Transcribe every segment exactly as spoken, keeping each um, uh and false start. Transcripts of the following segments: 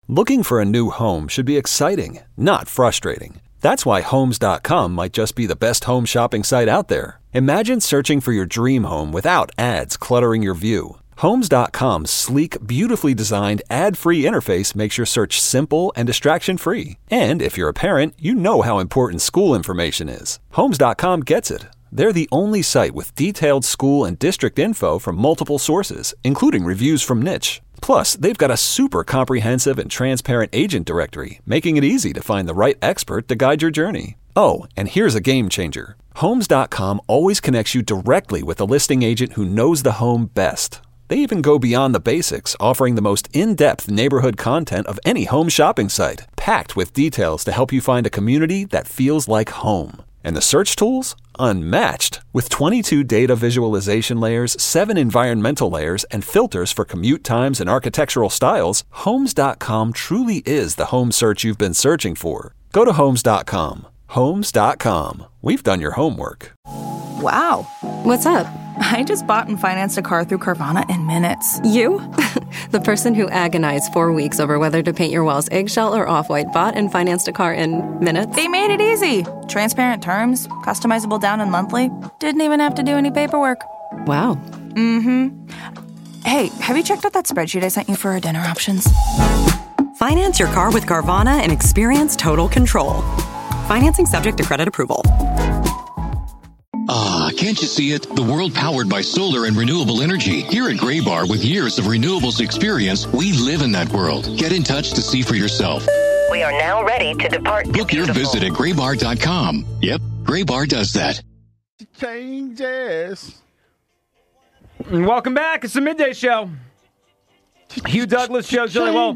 Looking for a new home should be exciting, not frustrating. That's why Homes dot com might just be the best home shopping site out there. Imagine searching for your dream home without ads cluttering your view. Homes dot com's sleek, beautifully designed, ad-free interface makes your search simple and distraction-free. And if you're a parent, you know how important school information is. Homes dot com gets it. They're the only site with detailed school and district info from multiple sources, including reviews from Niche. Plus, they've got a super comprehensive and transparent agent directory, making it easy to find the right expert to guide your journey. Oh, and here's a game changer. Homes dot com always connects you directly with a listing agent who knows the home best. They even go beyond the basics, offering the most in-depth neighborhood content of any home shopping site, packed with details to help you find a community that feels like home. And the search tools? Unmatched. With twenty-two data visualization layers, seven environmental layers, and filters for commute times and architectural styles, Homes dot com truly is the home search you've been searching for. Go to Homes dot com. Homes dot com. We've done your homework. Wow. What's up? I just bought and financed a car through Carvana in minutes. You? The person who agonized four weeks over whether to paint your walls eggshell or off-white bought and financed a car in minutes? They made it easy. Transparent terms, customizable down and monthly. Didn't even have to do any paperwork. Wow. Mm-hmm. Hey, have you checked out that spreadsheet I sent you for our dinner options? Finance your car with Carvana and experience total control. Financing subject to credit approval. Ah, can't you see it? The world powered by solar and renewable energy. Here at Graybar, with years of renewables experience, we live in that world. Get in touch to see for yourself. We are now ready to depart. Book your visit at graybar dot com. Yep, Graybar does that. Changes. Welcome back. It's the Midday Show. Hugh Douglas Show. Joey Well.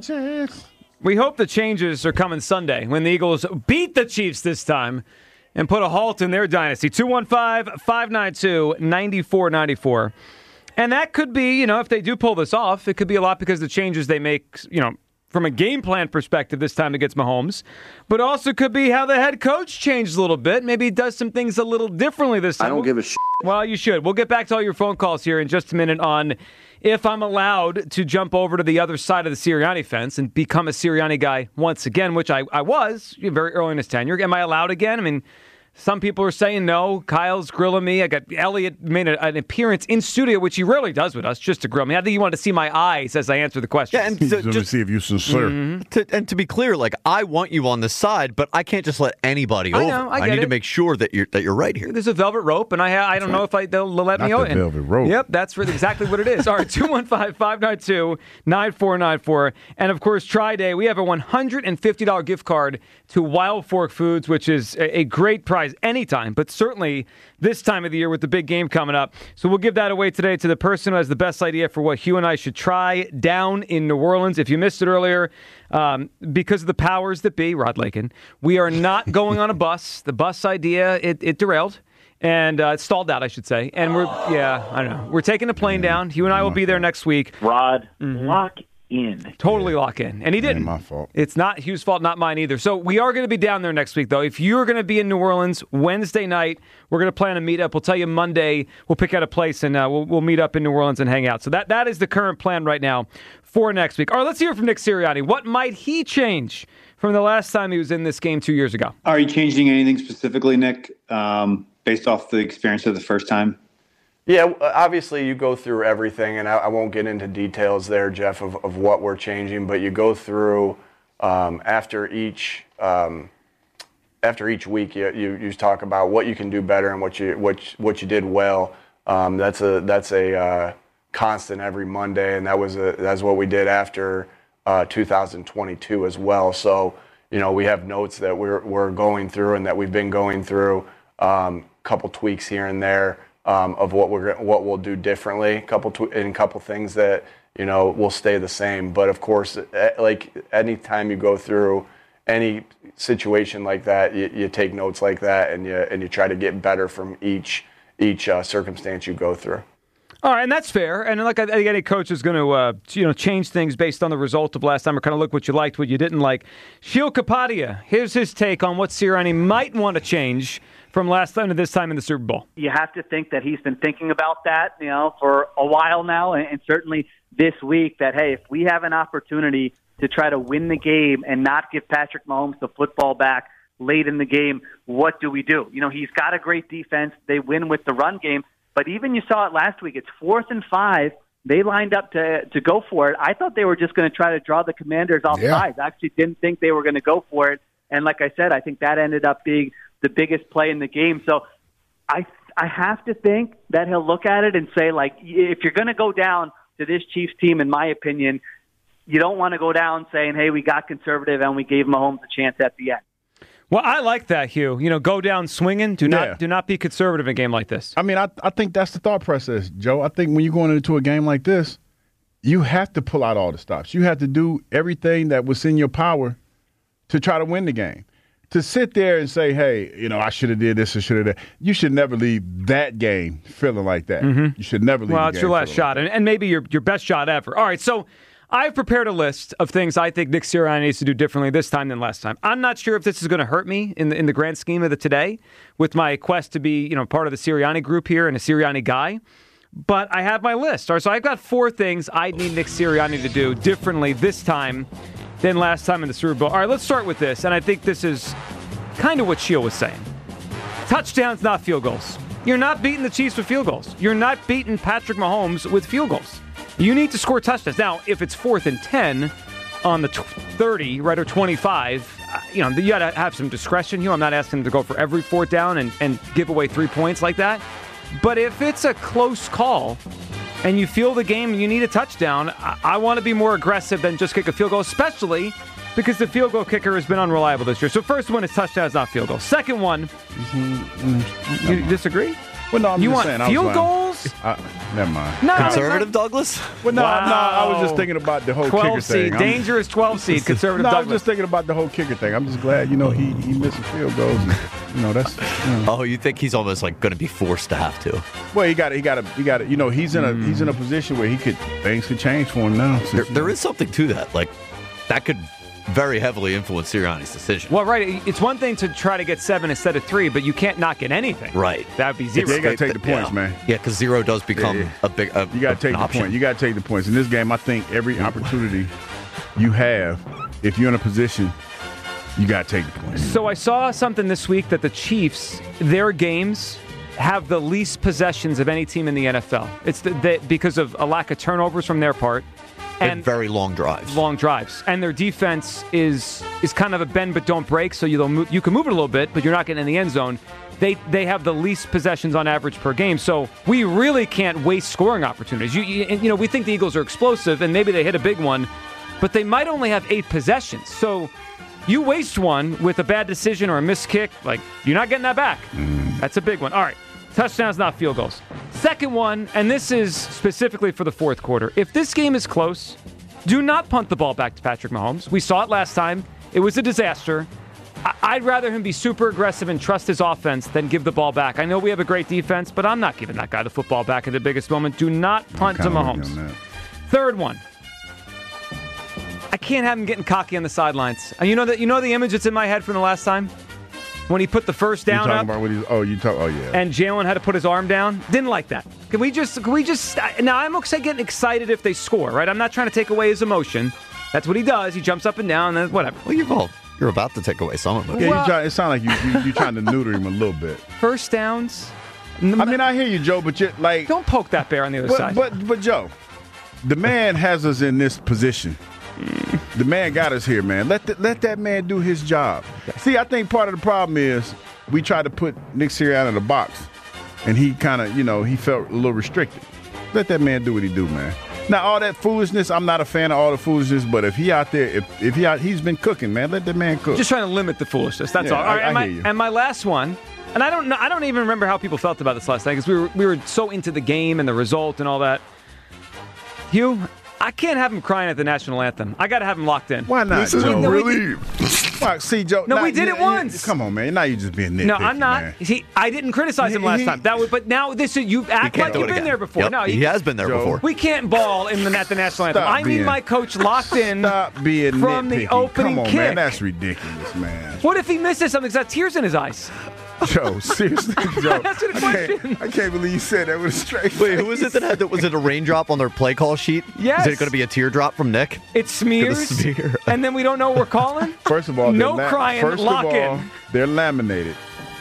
We hope the changes are coming Sunday when the Eagles beat the Chiefs this time and put a halt in their dynasty. two one five, five nine two, nine four nine four. And that could be, you know, if they do pull this off, it could be a lot because of the changes they make, you know, from a game plan perspective this time against Mahomes. But also could be how the head coach changed a little bit. Maybe he does some things a little differently this time. I don't give a shit. Well, you should. We'll get back to all your phone calls here in just a minute on if I'm allowed to jump over to the other side of the Sirianni fence and become a Sirianni guy once again, which I, I was very early in his tenure. Am I allowed again? I mean, some people are saying no. Kyle's grilling me. I got Elliot made a, an appearance in studio, which he rarely does with us, just to grill me. I think he wanted to see my eyes as I answer the question. Yeah, and so Let me see if you're sincere. Mm-hmm. To, and to be clear, like I want you on the side, but I can't just let anybody I over. know, I I get need it. to make sure that you're that you're right here. There's a velvet rope, and I ha- I don't know if I they'll let Not me the over. velvet rope. Yep, that's really exactly what it is. All right, two one five, five nine two, nine four nine four. And, of course, Try Day. We have a one hundred fifty dollars gift card to Wild Fork Foods, which is a, a great prize anytime, but certainly this time of the year with the big game coming up. So we'll give that away today to the person who has the best idea for what Hugh and I should try down in New Orleans. If you missed it earlier, um, because of the powers that be, Rod Lakin, we are not going on a bus. The bus idea, it, it derailed. And uh, it stalled out, I should say. And we're, yeah, I don't know. We're taking a plane down. Hugh and I will be there next week. Rod, Mhm. lock in. Totally lock in. And he didn't. Ain't my fault. It's not Hugh's fault, not mine either. So we are going to be down there next week, though. If you're going to be in New Orleans Wednesday night, we're going to plan a meetup. We'll tell you Monday. We'll pick out a place, and uh, we'll, we'll meet up in New Orleans and hang out. So that, that is the current plan right now for next week. All right, let's hear from Nick Sirianni. What might he change from the last time he was in this game two years ago? Are you changing anything specifically, Nick, um, based off the experience of the first time? Yeah, obviously you go through everything, and I, I won't get into details there, Jeff, of, of what we're changing, but you go through um, after each um, after each week, you, you you talk about what you can do better and what you what what you did well. Um, that's a that's a uh, constant every Monday, and that was a that's what we did after uh, two thousand twenty-two as well. So you know we have notes that we're we're going through and that we've been going through. Um, couple tweaks here and there. Um, of what we're what we'll do differently, couple tw- and a couple things that you know will stay the same. But of course, like anytime you go through any situation like that, you, you take notes like that, and you and you try to get better from each each uh, circumstance you go through. All right, and that's fair. And like I think any coach is going to, uh, you know, change things based on the result of last time, or kind of look what you liked, what you didn't like. Sheil Kapadia, here's his take on what Sirianni might want to change from last time to this time in the Super Bowl. You have to think that he's been thinking about that, you know, for a while now, and, and certainly this week. That hey, if we have an opportunity to try to win the game and not give Patrick Mahomes the football back late in the game, what do we do? You know, he's got a great defense. They win with the run game. But even you saw it last week. It's fourth and five. They lined up to to go for it. I thought they were just going to try to draw the Commanders off Yeah. sides. I actually didn't think they were going to go for it. And like I said, I think that ended up being the biggest play in the game. So I I have to think that he'll look at it and say, like, if you're going to go down to this Chiefs team, in my opinion, you don't want to go down saying, hey, we got conservative and we gave Mahomes a chance at the end. Well, I like that, Hugh. You know, go down swinging. Do not Yeah. do not be conservative in a game like this. I mean, I, I think that's the thought process, Joe. I think when you're going into a game like this, you have to pull out all the stops. You have to do everything that was in your power to try to win the game. To sit there and say, hey, you know, I should have did this or should have done. You should never leave that game feeling like that. Mm-hmm. You should never leave Well, the it's game your last feeling shot, and, and maybe your your best shot ever. All right, so I've prepared a list of things I think Nick Sirianni needs to do differently this time than last time. I'm not sure if this is going to hurt me in the in the grand scheme of the today with my quest to be, you know, part of the Sirianni group here and a Sirianni guy. But I have my list. All right, so I've got four things I need Nick Sirianni to do differently this time than last time in the Super Bowl. All right, let's start with this, and I think this is kind of what Sheil was saying. Touchdowns, not field goals. You're not beating the Chiefs with field goals. You're not beating Patrick Mahomes with field goals. You need to score touchdowns. Now, if it's fourth and ten on the thirty, right, or twenty-five, uh, you know, you got to have some discretion here. I'm not asking them to go for every fourth down and, and give away three points like that. But if it's a close call and you feel the game and you need a touchdown, I, I want to be more aggressive than just kick a field goal, especially because the field goal kicker has been unreliable this year. So first one is touchdowns, not field goals. Second one, you disagree? Well, no, I'm you just want saying, I was field lying. goals? Uh, never mind. No, Conservative Douglas? Well, no, Wow. no, I was just thinking about the whole kicker twelve seed, thing. I'm- dangerous twelve seed, conservative No, I was Douglas. just thinking about the whole kicker thing. I'm just glad, you know, he he missing field goals. And, you know, that's. You know. Oh, you think he's almost like going to be forced to have to? Well, he got he got he got You know, he's in a he's in a position where he could things could change for him now. There, there is something to that. Like that could very heavily influence Sirianni's decision. Well, right. It's one thing to try to get seven instead of three, but you can't not get anything. Right. That would be zero. Yeah, you got to take the points, yeah. man. Yeah, because zero does become Yeah, yeah. a big. A, You got to take the option. point. You got to take the points. In this game, I think every opportunity you have, if you're in a position, you got to take the points. So I saw something this week that the Chiefs, their games have the least possessions of any team in the N F L. It's the, the, because of a lack of turnovers from their part. And, And very long drives. long drives, and their defense is is kind of a bend but don't break. So you move, you can move it a little bit, but you're not getting in the end zone. They they have the least possessions on average per game. So we really can't waste scoring opportunities. You you, you know we think the Eagles are explosive, and maybe they hit a big one, but they might only have eight possessions. So you waste one with a bad decision or a missed kick, like you're not getting that back. That's a big one. All right. Touchdowns, not field goals. Second one, and this is specifically for the fourth quarter. If this game is close, do not punt the ball back to Patrick Mahomes. We saw it last time. It was a disaster. I- I'd rather him be super aggressive and trust his offense than give the ball back. I know we have a great defense, but I'm not giving that guy the football back at the biggest moment. Do not punt to Kinda with you Mahomes. on that. Third one. I can't have him getting cocky on the sidelines. And You know that you know the image that's in my head from the last time? When he put the first You down talking up? about what he's? Oh, you talk. Oh, yeah. And Jalen had to put his arm down. Didn't like that. Can we just, can we just, now I'm okay getting excited if they score, right? I'm not trying to take away his emotion. That's what he does. He jumps up and down and whatever. Well, you're all, you're about to take away some of it. yeah, well- you try, it sounds like you, you you're trying to neuter him a little bit. First downs. I mean, I hear you, Joe, but you're like. Don't poke that bear on the other But, side. but but Joe, the man has us in this position. The man got us here, man. Let the, let that man do his job. See, I think part of the problem is we tried to put Nick Sirianni in a box, and he kind of, you know, he felt a little restricted. Let that man do what he do, man. Now, all that foolishness, I'm not a fan of all the foolishness, but if he out there, if, if he out, he's been cooking, man. Let that man cook. Just trying to limit the foolishness. That's Yeah, all. All right, I- and, I my, hear you. and my last one, and I don't know, I don't even remember how people felt about this last night because we were we were so into the game and the result and all that. Hugh, I can't have him crying at the national anthem. I got to have him locked in. Why not, This is Joe? really. Why, see, Joe. No, now- we did it you- you- once. Come on, man. Now you just being nitpicky, No, I'm not. man. See, I didn't criticize him He- last he- time. That was, but now this is you act can't like do you've it been again. there before. Yep, No, he you- has been there Joe. before. We can't ball in the at the national anthem. Stop I need being- my coach locked in. Stop being from nitpicky. the opening Come on, kick. man. That's ridiculous, man. What if he misses something? He's got tears in his eyes. Joe, seriously, Joe. That's a I question. can't, I can't believe you said that with a straight face. Wait, who was it that had that? Was it a raindrop on their play call sheet? Yes. Is it going to be a teardrop from Nick? It smears, smear. and then we don't know what we're calling? First of all, no they're la- crying, First lock of all, in. they're laminated.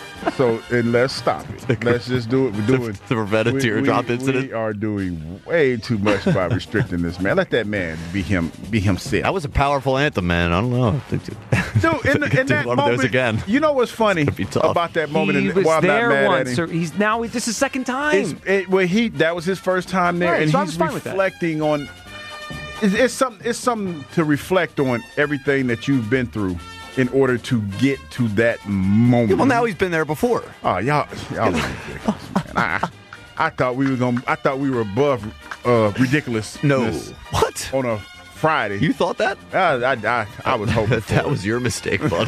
So and let's stop it. Let's just do it. We're doing to prevent a we- teardrop we, incident. We are doing way too much by restricting this man. Let that man be him. Be himself. That was a powerful anthem, man. I don't know. Dude, in, the, in Do that one of moment, those again. you know what's funny be tough. about that moment? He and was why I'm not there mad once. at Or him? he's now. This is his second time. It's, it, well, he that was his first time there, Right, and so I he's was fine with that. reflecting on. It's, it's something. It's something to reflect on everything that you've been through in order to get to that moment. Yeah, well, now he's been there before. Oh, y'all, y'all are ridiculous, man. I, I thought we were gonna. I thought we were above uh, ridiculous. No. What? On a Friday. You thought that? I, I, I, I was hoping for that it. was your mistake, bud.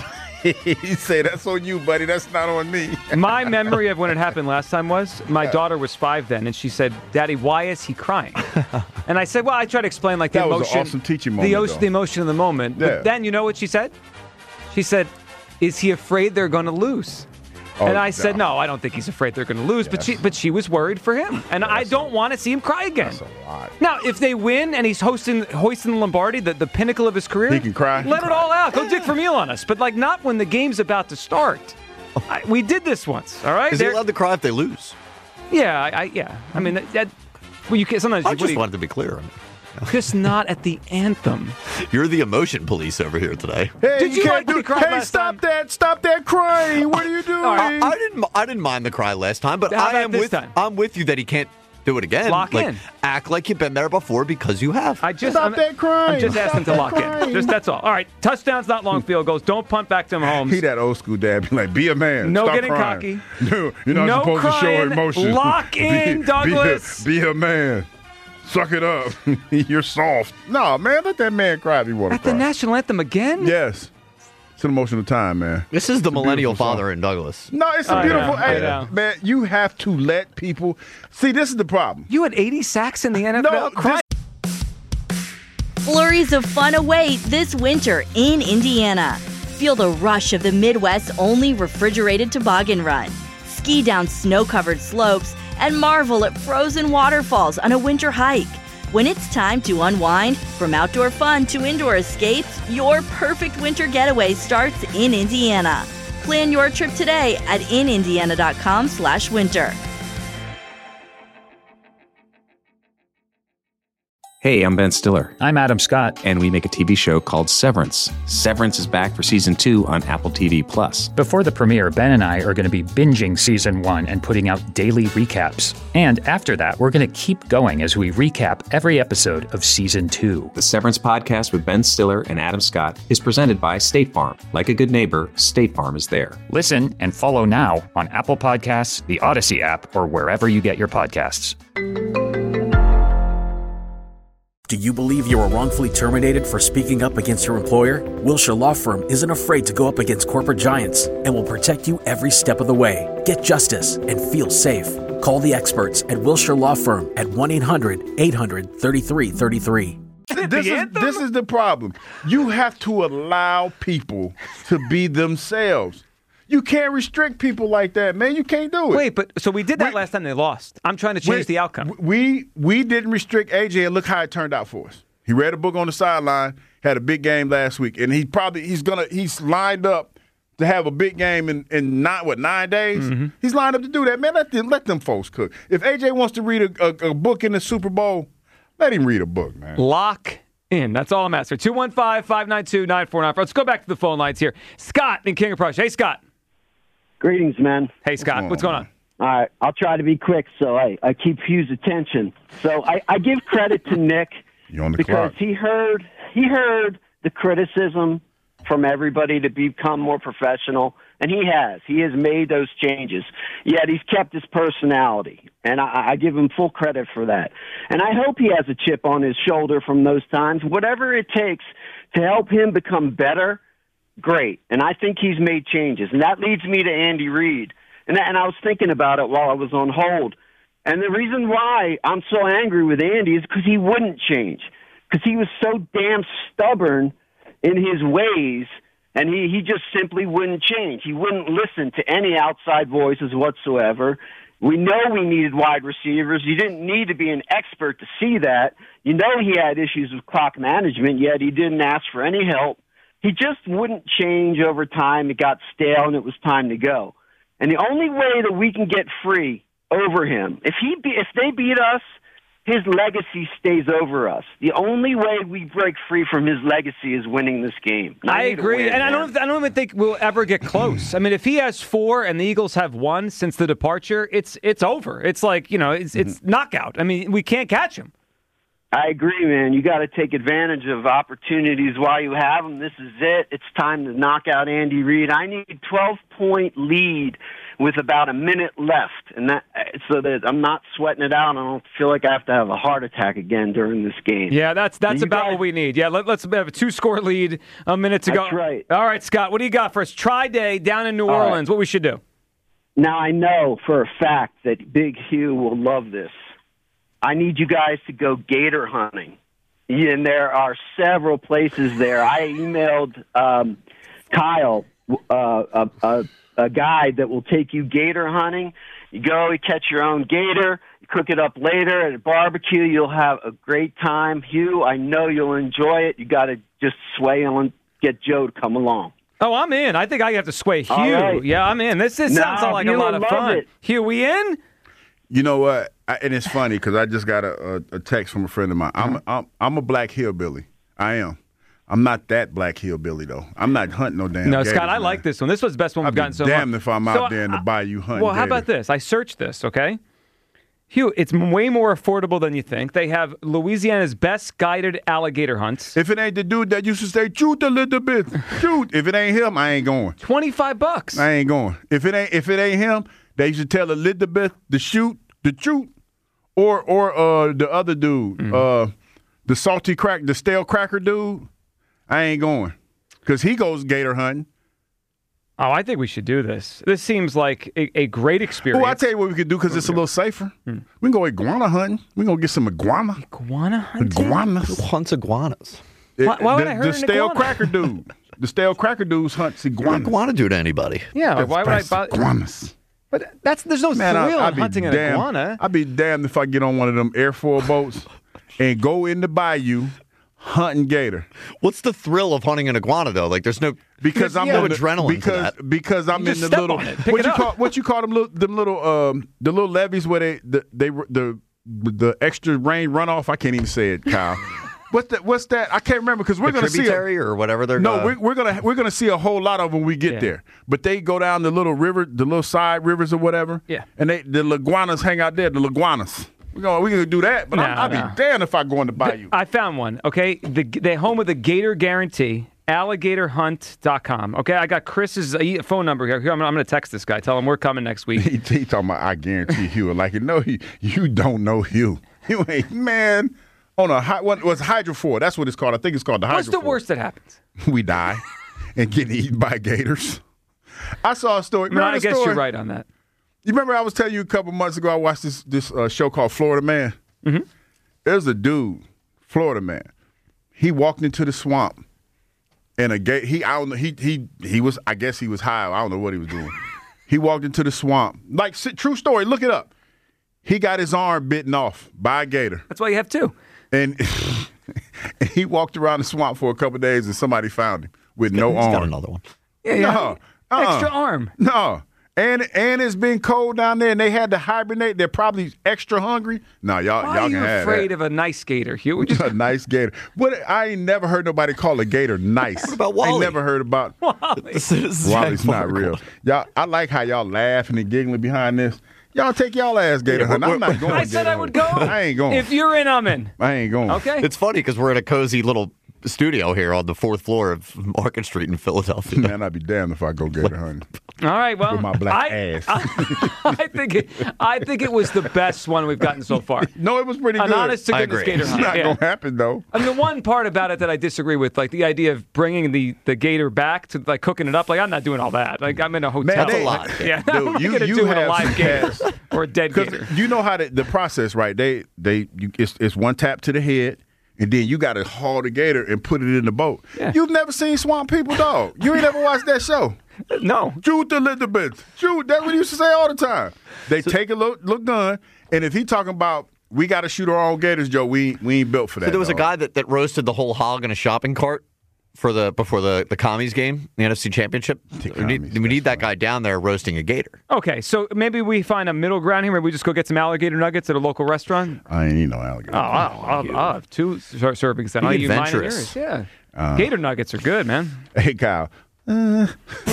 He said, "That's on you, buddy. That's not on me." My memory of when it happened last time was my daughter was five then, and she said, "Daddy, why is he crying?" And I said, "Well, I try to explain like the That was an emotion, awesome teaching the, moment, o- though. the emotion of the moment." Yeah. But then you know what she said? She said, "Is he afraid they're going to lose?" Oh, and I said, no. "No, I don't think he's afraid they're going to lose." But Yes. she, but she was worried for him, and I don't want to see him cry again. That's a lot. Now, if they win and he's hosting, hoisting the Lombardi, the, the pinnacle of his career, He can cry. Let it all out. Go Dick Vermeil on us, but like not when the game's about to start. I, we did this once, all right? Is he There- allowed to cry if they lose? yeah, I, I yeah. I mean that. that well, you can sometimes. I what do just you- wanted to be clear. just not at the anthem. You're the emotion police over here today. Hey, Did you can't like when do- he cried Hey, last stop time? that! Stop that crying! What are you doing? I, I didn't. I didn't mind the cry last time, but How I about am this with. time? I'm with you that he can't do it again. Lock like, in. Act like you've been there before because you have. I just Stop I'm, that crying. I'm just Stop asking to that lock in. crying. Just that's all. All right, touchdowns, not long field goals. Don't punt back to Mahomes. He that old school dad be like, be a man. No Stop getting crying. cocky. No, you're not No supposed to show crying. emotion. Lock Be- in, be a- Douglas. Be a, man. Suck it up. You're soft. No, man, let that man cry if he want to At cry. the national anthem again? Yes. It's an emotional time, man. This is the It's a millennial beautiful song. father in Douglas. No, it's a I beautiful. know, I hey, know. man, you have to let people see. This is the problem. You had eighty sacks in the N F L. No, Cry- Flurries of fun await this winter in Indiana. Feel the rush of the Midwest's only refrigerated toboggan run. Ski down snow-covered slopes and marvel at frozen waterfalls on a winter hike. When it's time to unwind, from outdoor fun to indoor escapes, your perfect winter getaway starts in Indiana. Plan your trip today at in indiana dot com slash winter. Hey, I'm Ben Stiller. I'm Adam Scott. And we make a T V show called Severance. Severance is back for season two on Apple T V Plus. Before the premiere, Ben and I are going to be binging season one and putting out daily recaps. And after that, we're going to keep going as we recap every episode of season two. The Severance podcast with Ben Stiller and Adam Scott is presented by State Farm. Like a good neighbor, State Farm is there. Listen and follow now on Apple Podcasts, the Odyssey app, or wherever you get your podcasts. Do you believe you were wrongfully terminated for speaking up against your employer? Wilshire Law Firm isn't afraid to go up against corporate giants and will protect you every step of the way. Get justice and feel safe. Call the experts at Wilshire Law Firm at one eight hundred eight hundred thirty-three thirty-three. This is, this is the problem. You have to allow people to be themselves. You can't restrict people like that, man. You can't do it. Wait, but so we did that last time they lost. I'm trying to change Wait, the outcome. We we didn't restrict A J, and look how it turned out for us. He read a book on the sideline, had a big game last week, and he probably he's gonna he's lined up to have a big game in, in nine what nine days. Mm-hmm. He's lined up to do that, man. Let them let them folks cook. If A J wants to read a, a, a book in the Super Bowl, let him read a book, man. Lock in. That's all I'm asking. two one five, five nine two, nine four nine four. Let's go back to the phone lines here. Scott in King of Prussia. Hey, Scott. Greetings, man. Hey, Scott. What's going on? All right, I'll try to be quick so I, I keep Hugh's attention. So I, I give credit to Nick You're on the because clock. he heard he heard the criticism from everybody to become more professional, and he has. He has made those changes. Yet he's kept his personality, and I, I give him full credit for that. And I hope he has a chip on his shoulder from those times. Whatever it takes to help him become better, great. And I think he's made changes. And that leads me to Andy Reid. And, and I was thinking about it while I was on hold. And the reason why I'm so angry with Andy is because he wouldn't change. Because he was so damn stubborn in his ways And he, he just simply wouldn't change. He wouldn't listen to any outside voices whatsoever. We know we needed wide receivers. You didn't need to be an expert to see that. You know he had issues with clock management, yet he didn't ask for any help. He just wouldn't change over time. It got stale, and it was time to go. And the only way that we can get free over him, if he be, if they beat us, his legacy stays over us. The only way we break free from his legacy is winning this game. And I need to agree, win, and I man. don't. I don't even think we'll ever get close. I mean, if he has four and the Eagles have one since the departure, it's it's over. It's like you know, it's it's knockout. I mean, we can't catch him. I agree, man. You got to take advantage of opportunities while you have them. This is it. It's time to knock out Andy Reid. I need a twelve-point lead with about a minute left, and that so that I'm not sweating it out. I don't feel like I have to have a heart attack again during this game. Yeah, that's that's You about guys- what we need. Yeah, let, let's have a two-score lead, a minute to That's go. right. All right, Scott, what do you got for us? Tri-Day down in New All right. Orleans. What we should do? Now, I know for a fact that Big Hugh will love this. I need you guys to go gator hunting. And there are several places there. I emailed um, Kyle, uh, a, a, a guide that will take you gator hunting. You go, you catch your own gator, you cook it up later at a barbecue. You'll have a great time. Hugh, I know you'll enjoy it. You got to just sway on, get Joe to come along. Oh, I'm in. I think I have to sway Hugh. All right. Yeah, I'm in. This, this No, sounds like a Hugh lot will of love fun. it. Hugh, we in? You know what? I, and it's funny because I just got a, a, a text from a friend of mine. I'm, I'm I'm a black hillbilly. I am. I'm not that black hillbilly though. I'm not hunting no damn. No, gators, Scott, I man. like this one. This was the best one we've I'd be gotten so far. damned if I'm out So, there in the I- bayou hunting. Well, how about gators. this? I searched this, okay? Hugh, it's way more affordable than you think. They have Louisiana's best guided alligator hunts. If it ain't the dude that used to say shoot a little bit, shoot. If it ain't him, I ain't going. Twenty-five bucks. I ain't going. If it ain't if it ain't him, they should tell Elizabeth to shoot, the shoot, or or uh the other dude, Mm-hmm. uh the salty crack, the stale cracker dude. I ain't going because he goes gator hunting. Oh, I think we should do this. This seems like a, a great experience. Oh, I tell you what we could do because it's a little safer. Hmm. We can go iguana hunting. We gonna get some iguana. Iguana hunting. Iguanas. Who hunts iguanas? It- Why- why would the, I hurt the an stale iguana? cracker dude. The stale cracker dudes hunts What iguanas. iguana do to anybody? Yeah, That's why would I best bother? iguanas? But that's there's no Man, thrill I, in I'd be hunting an damned, iguana. I'd be damned if I get on one of them Air Force boats and go in the bayou hunting gator. What's the thrill of hunting an iguana though? Like, there's no Because I'm no in the, adrenaline because to that. because I'm You in just the step little on it, pick what it you up. call what you call them little them little um the little levees where they the they the the extra rain runoff. I can't even say it, Kyle. What's that? What's that? I can't remember because we're The going to see a, tributary or whatever they're no, uh, we're, we're gonna we're gonna see a whole lot of them when we get Yeah. there. But they go down the little river, the little side rivers or whatever. Yeah. And they the iguanas hang out there. The iguanas. We gonna we gonna do that. But I'm, No, I'll no. be damned if I go in the bayou. I found one. Okay, the the home of the Gator Guarantee, alligator hunt dot com. Okay, I got Chris's uh, phone number here. Here, I'm, I'm going to text this guy. Tell him we're coming next week. he, he talking about I guarantee Hugh. Like no, he, you don't know Hugh. You ain't man on a high, what was hydro four? That's what it's called. I think it's called the hydro. What's the worst that happens? We die and get eaten by gators. I saw a story. I, mean, Remember I the guess story? you're right on that. You remember I was telling you a couple months ago I watched this this uh, show called Florida Man. Mm-hmm. There's a dude, Florida Man. He walked into the swamp, and a gate. He I don't know. He he he was. I guess he was high. I don't know what he was doing. He walked into the swamp. Like si- true story. Look it up. He got his arm bitten off by a gator, That's why you have two. and, and he walked around the swamp for a couple days, and somebody found him with no He's arm. got another one. Yeah, yeah. No, uh-uh. Extra arm. No. And and it's been cold down there, and they had to hibernate. They're probably extra hungry. No, y'all Why y'all are you can have afraid that. of a nice gator, Hugh? We just a nice gator. What I ain't never heard nobody call a gator nice. What about I Wally? ain't never heard about Wally. This is Wally's Jack not real. Barkle. Y'all, I like how y'all laughing and giggling behind this. Y'all take y'all ass gator Yeah, hunting. I'm we're- not going. I said gator I would hunting. go. I ain't going. If you're in, I'm in. I ain't going. Okay. It's funny because we're in a cozy little studio here on the fourth floor of Market Street in Philadelphia. Man, I'd be damned if I go gator hunting All right. Well, with my black I, ass. I, I think it, I think it was the best one we've gotten so far. no, it was pretty An good. honest to I goodness agree. gator It's hunt. not Yeah. gonna happen though. I mean, the one part about it that I disagree with, like the idea of bringing the, the gator back to like cooking it up, like I'm not doing all that. Like I'm in a hotel. Man, That's a lot. Yeah, Dude, I'm not you- gonna you do it a have live some gator cats- or a dead gator. Because you know how the, the process, right? They they you, it's it's one tap to the head, and then you got to haul the gator and put it in the boat. Yeah. You've never seen Swamp People, dog. You ain't never watched that show. No. Shoot a little bit. Shoot. That's what he used to say all the time. They so, take a little, little gun, and if he talking about we got to shoot our own gators, Joe, we we ain't built for that. So there was dog. a guy that, that roasted the whole hog in a shopping cart for the before the, the commies game, the N F C Championship. We need, we need that guy down there roasting a gator. Okay, so maybe we find a middle ground here. Maybe we just go get some alligator nuggets at a local restaurant. I ain't eat no alligator. Oh, I'll, I'll, I'll have two ser- servings then. I'll eat mine and yours. Yeah. Uh, gator nuggets are good, man. Hey, Kyle. Uh.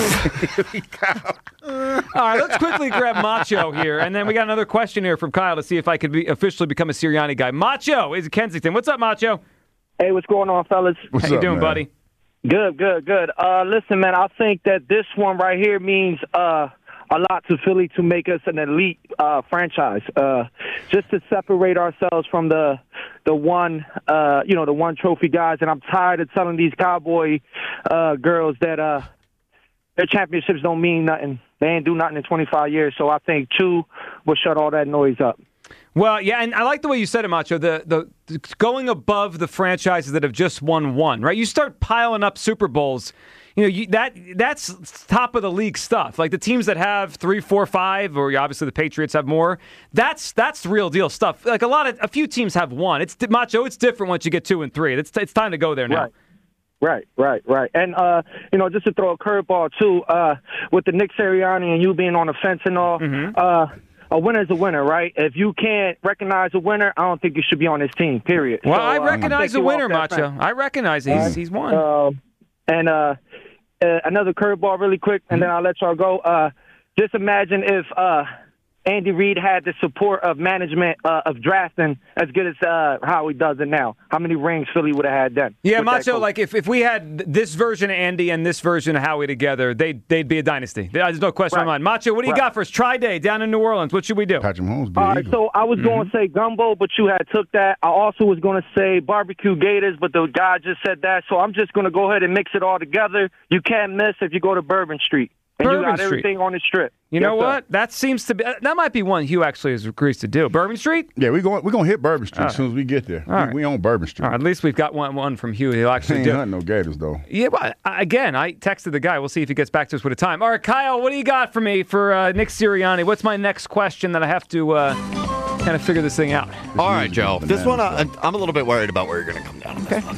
Kyle. Uh. All right, let's quickly grab Macho here, and then we got another question here from Kyle to see if I could be officially become a Sirianni guy. Macho is Kensington. What's up, Macho? Hey, what's going on, fellas? What's How you up, doing, man? buddy? Good, good, good. Uh, listen, man, I think that this one right here means uh, a lot to Philly to make us an elite uh, franchise. Uh, just to separate ourselves from the the one, uh, you know, the one trophy guys. And I'm tired of telling these Cowboy uh, girls that uh, their championships don't mean nothing. They ain't do nothing in twenty-five years. So I think two will shut all that noise up. Well, yeah, and I like the way you said it, Macho, the, the the going above the franchises that have just won one, right? You start piling up Super Bowls, you know, you, that that's top of the league stuff. Like the teams that have three, four, five, or obviously the Patriots have more, that's that's real deal stuff. Like a lot of, a few teams have one. It's, Macho, it's different once you get two and three. It's, it's time to go there now. Right. Right, right, right. And, uh, you know, just to throw a curveball, too, uh, with the Nick Sirianni and you being on the fence and all, mm-hmm. uh, a winner's a winner, right? If you can't recognize a winner, I don't think you should be on this team, period. Well, so, I uh, recognize I a winner, Macho. Fence. I recognize he's, uh, he's won. Uh, and uh, uh, another curveball really quick, and mm-hmm. then I'll let y'all go. Uh, just imagine if uh, Andy Reid had the support of management uh, of drafting as good as uh, how he does it now. How many rings Philly would have had then? Yeah, Macho, like if, if we had this version of Andy and this version of Howie together, they'd, they'd be a dynasty. There's no question right. in my mind. Macho, what do you right. got for us? Tri-Day down in New Orleans. What should we do? Patrick Mahomes. All right, so I was mm-hmm. going to say gumbo, but you had took that. I also was going to say barbecue gators, but the guy just said that. So I'm just going to go ahead and mix it all together. You can't miss if you go to Bourbon Street. And Bourbon you got Street. everything on the strip. You yes, know what? Sir. That seems to be that might be one Hugh actually has agrees to do. Bourbon Street? Yeah, we're going we're gonna hit Bourbon Street All as soon as we get there. All We, right. we on Bourbon Street. All right, at least we've got one one from Hugh. He'll actually ain't do. hunting no gators though. Yeah, well, I- again, I texted the guy. We'll see if he gets back to us with a time. All right, Kyle, what do you got for me for uh, Nick Sirianni? What's my next question that I have to uh, kind of figure this thing out? All right, Joe. This one, uh, I'm a little bit worried about where you're going to come down on this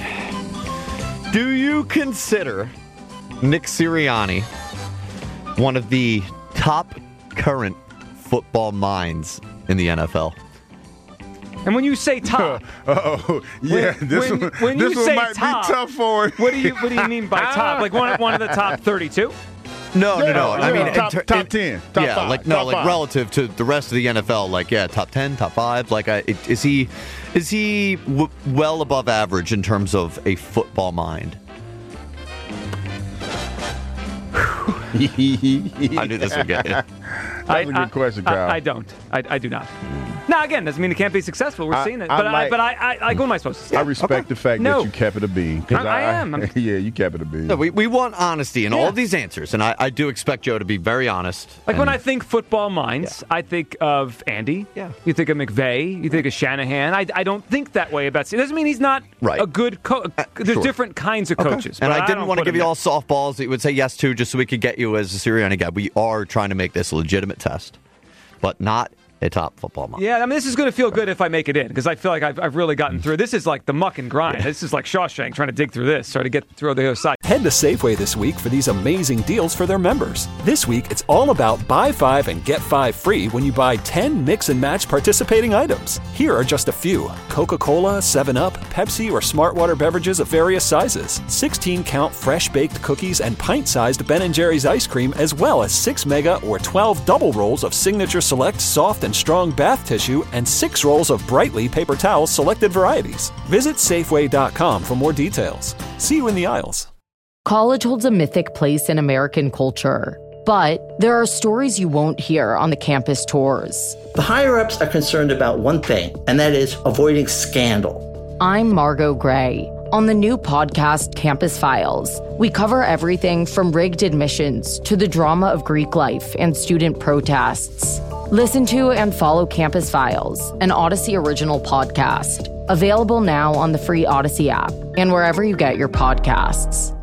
one. Do you consider Nick Sirianni one of the top current football minds in the N F L? And when you say top, oh yeah, when, this when, one, when this you one say might top, be tough for him. What do you what do you mean by top? Like one one of the top thirty-two? No, no, Yeah, no. I yeah, mean, top- in ter- top in- ten, top yeah, five, like no, top like five. relative to the rest of the N F L. Like, yeah, top ten, top five. Like, uh, it, is he is he w- well above average in terms of a football mind? I knew this would get you. That's I, a good I, question, Kyle. I, I don't. I, I do not. Now, again, doesn't mean it can't be successful. We're I- seeing it. I But I, like- but I, I, I, what am I supposed to say? I respect Okay. the fact No. that you kept it a bean. 'cause I- I am. I'm- yeah, you kept it a bean. No, we, we want honesty in Yeah. all of these answers, and I, I do expect Joe to be very honest. Like and- when I think football minds, I think of Andy. Yeah. You think of McVay. You think of Shanahan. I, I don't think that way about. It doesn't mean he's not Right. a good coach. There's sure. different kinds of Okay. coaches. And but I didn't don't want to put give him you there. all softballs that you would say yes to just so we could get you as a Sirianni guy. We are trying to make this a legitimate test, but not a top football mind. Yeah, I mean, this is going to feel good if I make it in because I feel like I've, I've really gotten through. This is like the muck and grind. This is like Shawshank trying to dig through this, try to get through the other side. Head to Safeway this week for these amazing deals for their members. This week, it's all about buy five and get five free when you buy ten mix and match participating items. Here are just a few: Coca-Cola, seven up, Pepsi, or Smartwater beverages of various sizes, sixteen count fresh baked cookies, and pint-sized Ben and Jerry's ice cream, as well as six mega or twelve double rolls of Signature Select soft and strong bath tissue and six rolls of Brightly paper towels, selected varieties. Visit Safeway dot com for more details. See you in the aisles. College holds a mythic place in American culture, but there are stories you won't hear on the campus tours. The higher-ups are concerned about one thing, and that is avoiding scandal. I'm Margot Gray. On the new podcast, Campus Files, we cover everything from rigged admissions to the drama of Greek life and student protests. Listen to and follow Campus Files, an Odyssey original podcast. Available now on the free Odyssey app and wherever you get your podcasts.